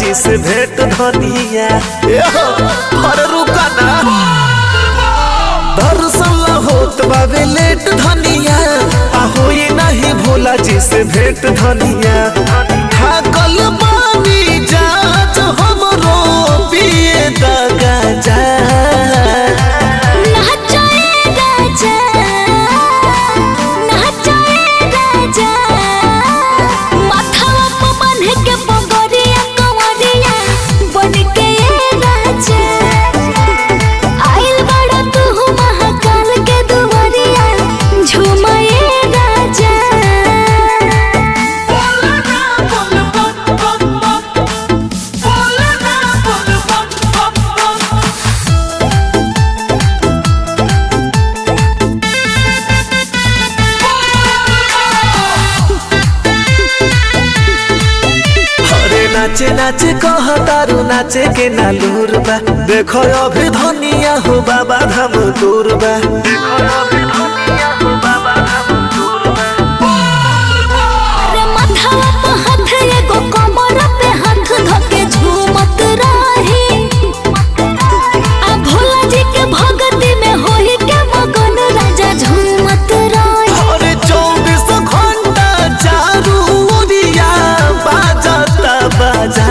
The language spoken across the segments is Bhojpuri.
जी से भेंट धनिया और रुका ना दर्शन होत बावे लेट धनिया होई नहीं भोला जी से भेंट धनिया थाकल बानी जात हमरो पिए दगा जा नाचे नाचे कह तारू नाचे के नालूर बा देखो अभी धनिया हो बाबा धाम दूर बा अरे माथावा पे हाथ एगो कमर पे हाथ धके झूमत रही आ भोला जी के भक्ति में होई के मगन राजा झूमत रही अरे 24 घंटा चारू ओरिया बाजता बाजा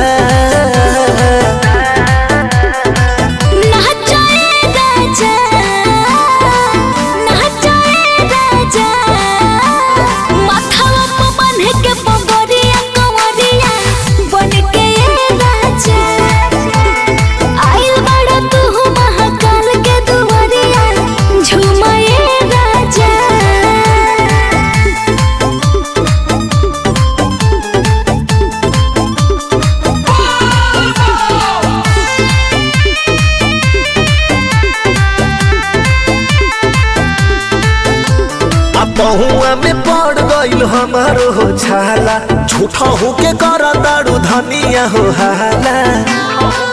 बहुआ में पड़ गईल हमारो हो छाला झूठा हो के कर दारू धनिया हो हाला